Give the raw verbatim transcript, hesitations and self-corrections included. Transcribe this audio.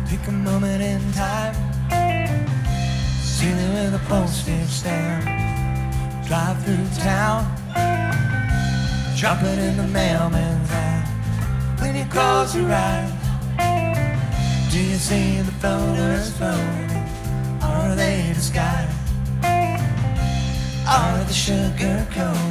Pick a moment in time, seal it with a postage stamp. Drive through town, drop it in the mailman's hand. When he calls you right, do you see the photos floating? Or are they disguised? Are they sugar coated?